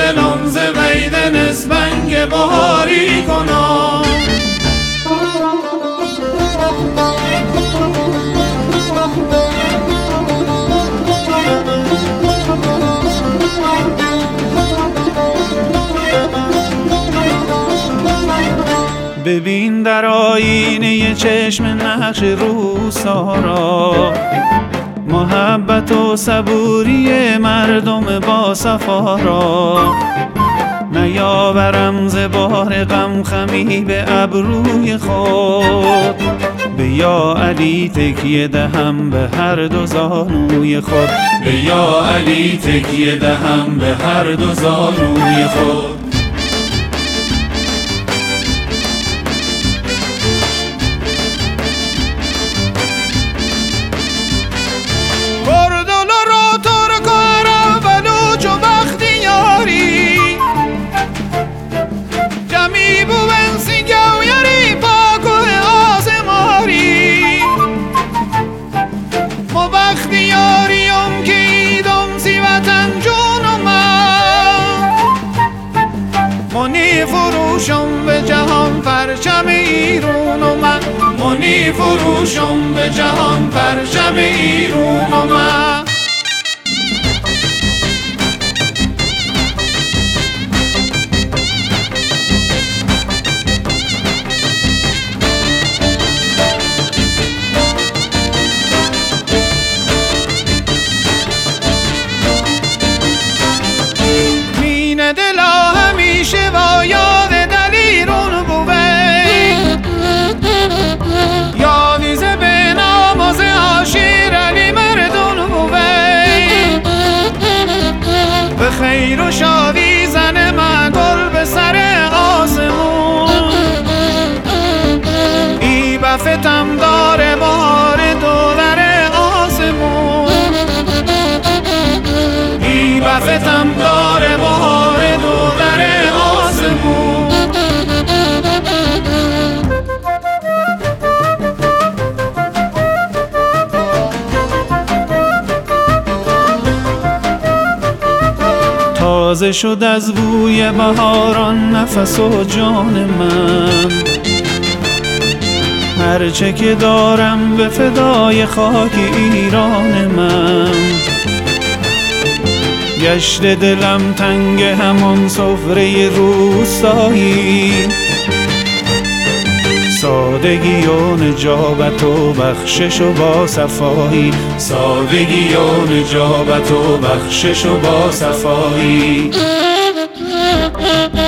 دلم ز وید نسبنگ بهاری کنم. ببین در آینه چشم نقش روسارا، محبت و صبوری مردم با صفا را. نیاورم ز بار غم خمی به ابروی خود، به یا علی تکیه دهم به هر دو زانوی خود، به یا علی تکیه دهم به هر دو زانوی خود. منی فروشم به جهان پرچم ایرون و من، منی فروشم به جهان پرچم ایرون و من. مین دلا همیشه با یاد دلیرون بوه، یادی ز به ناماز عاشیر علی مردون بوه. به خیر و شادی زن من گل به سر آسمون، ای بفتم داره بهار دو در آسمون، ای بفتم داره بهار دو در آسمون. تازه شد از بوی بهاران نفس و جان من، هرچه که دارم به فدای خاک ایران من. گشت دلم تنگ همان سفره روستایی، سادگی و نجابت و بخشش و با صفایی، سادگی و نجابت و بخشش و با صفایی.